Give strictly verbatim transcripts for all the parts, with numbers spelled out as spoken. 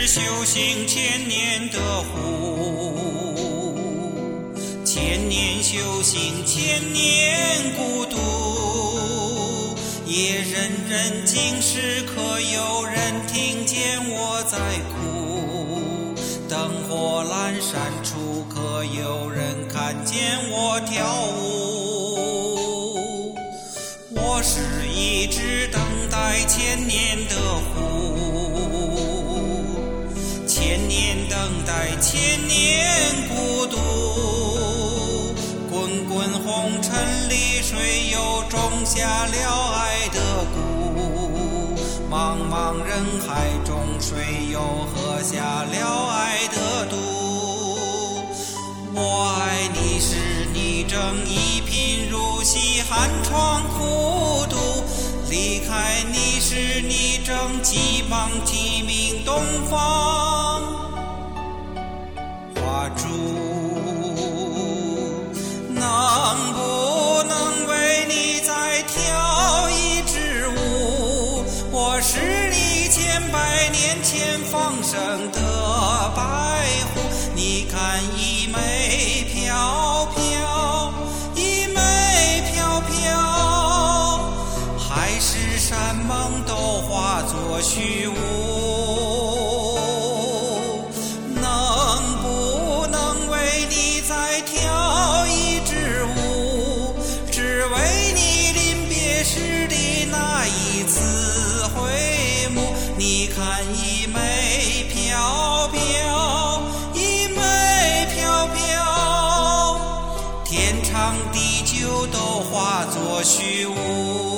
是修行千年的湖，千年修行千年孤独，夜深人静时可有人听见我在哭，灯火阑珊处可有人看见我跳舞。我是一只等待千年的湖，千年等待千年孤独，滚滚红尘里谁又种下了爱的蛊，茫茫人海中谁又喝下了爱的毒。我爱你时你正一贫如洗，寒窗苦读，离开你时你正寄望提名东方花烛。能不能为你再跳一支舞？我是你千百年前放生的白狐，你看一枚飘飘，一枚飘飘，海誓山盟都化作虚无。能不能为你再跳一支舞？只为你临别时的那一次回眸。你看一枚飘飘，一枚飘飘，天长地久都化作虚无。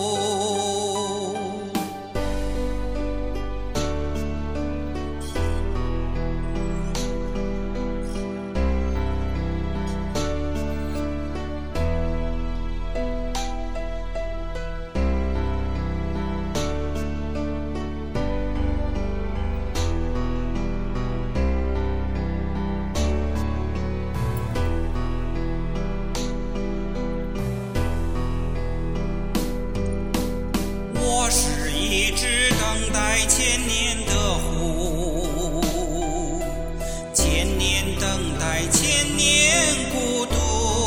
我是一只等待千年的湖，千年等待千年孤独，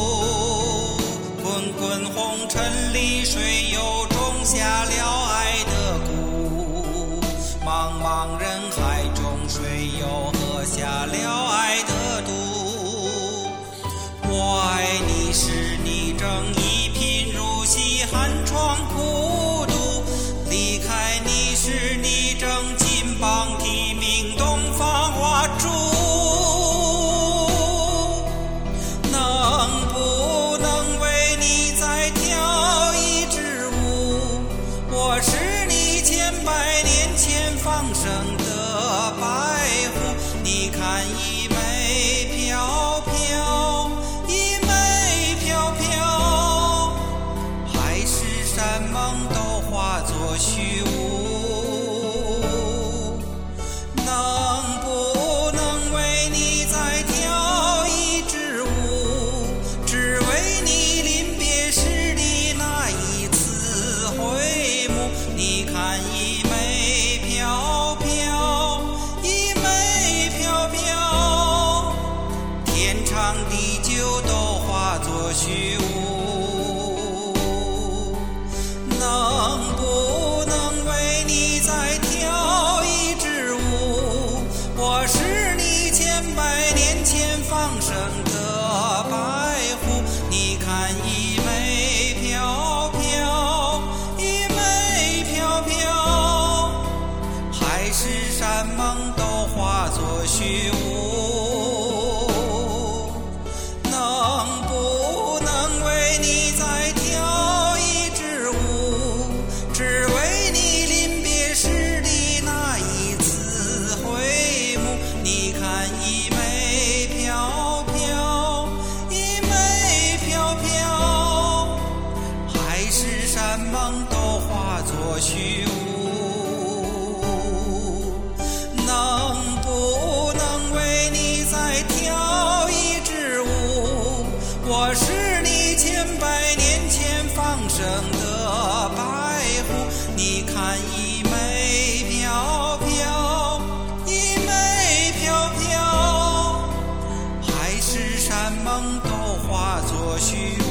滚滚红尘里谁又种下了爱的蛊，茫茫人海中谁又喝下了爱的毒。我爱你时你正一贫如洗，寒窗苦读，离开你时你正金榜题名东方花烛。能不能为你再跳一支舞？我是你千百年前放生的白狐，你看一枚飘飘，一枚飘飘，海誓山盟都化作虚无。能不能为你再跳一支舞？只为你临别时的那一次回眸。你看一枚飘飘，一枚飘飘，天长地久都化作虚无。能不能为你再跳一支舞？我是你千百年前放生的白狐，你看一枚飘飘，一枚飘飘，海誓山盟都化作虚无。能不能为你再跳一支舞？只为你临别时的那一次回眸。你看一枚飘飘，一枚飘飘，海誓山盟都化作虚无。能不能为你再跳一支舞？我是你千百年前放生的白狐，你看一枚飘飘，一所需。